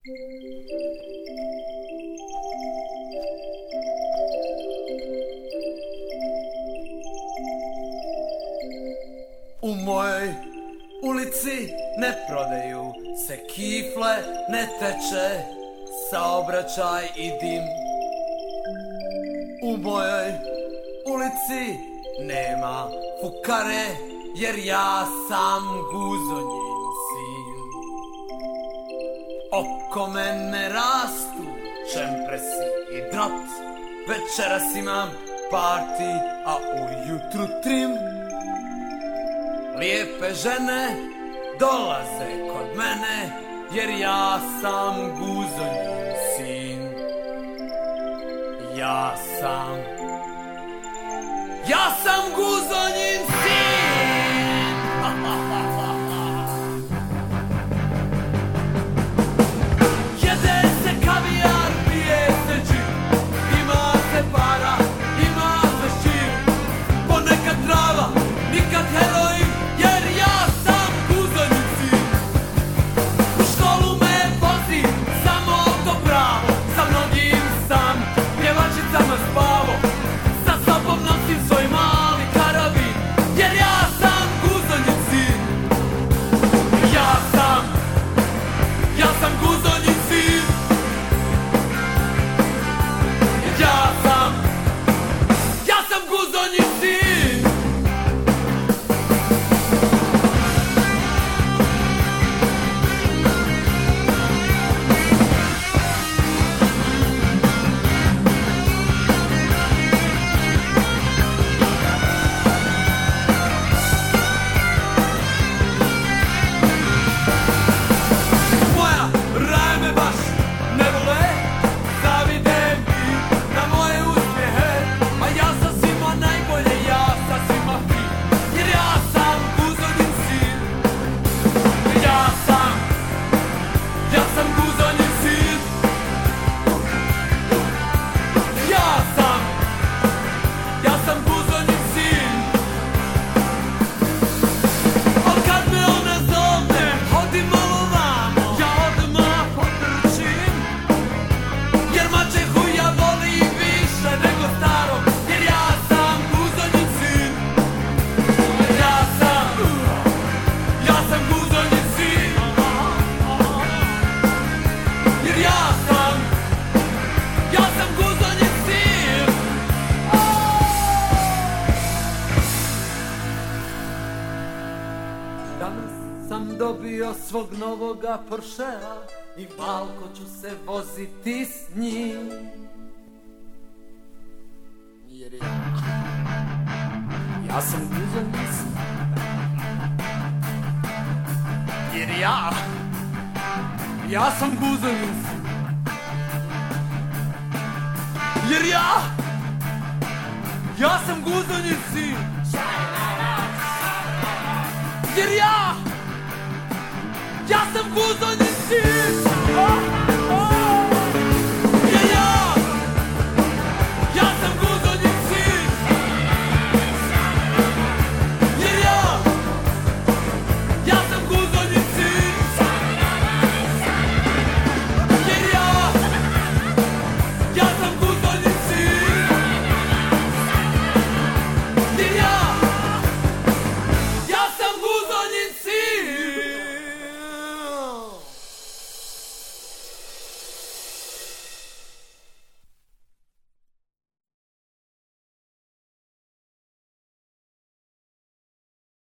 U mojoj ulici ne prodaju se kifle, ne teče saobraćaj i dim. U mojoj ulici nema fukare, jer ja sam guzonjin sin. Oko mene rastu čempresi i drot, večeras imam party, a ujutru trim. Lijepe žene dolaze kod mene, jer ja sam guzonjin sin. Ja sam guzonjin sin. Jede se kavijar, pije se džin, ima se para, ima se s čim. Ponekad trava, nikad heroin, jer ja sam guzonjin sin. U školu me vozi samo to pravo, sa mnogim sam pjevačicama spavo. Sa sobom nosim svoj mali karabin, jer ja sam guzonjin sin. Ja sam guzonjin sin. Ja sam guzonjin sin. Moja raja me baš ne vole, zavide mi na moje uspjehe. A ja sam svima najbolje, ja sam svima fin, jer ja sam guzonjin sin. Ja sam guzonjin sin. Ja sam guzonjin sin. Al kad me ona zove, hodi malo vamo, ja odmah potrčim, jer mačehu ja volim više nego starog, jer ja sam guzonjin sin. Ja sam guzonjin sin. Jer ja sam guzonjin sin. Danas sam dobio svog novoga Porschea i malko ću se voziti s njim. Jer ja sam guzonjin sin. Jer ja sam guzonjin sin. Jer ja sam guzonjin sin. Jer ja sam guzonjin sin.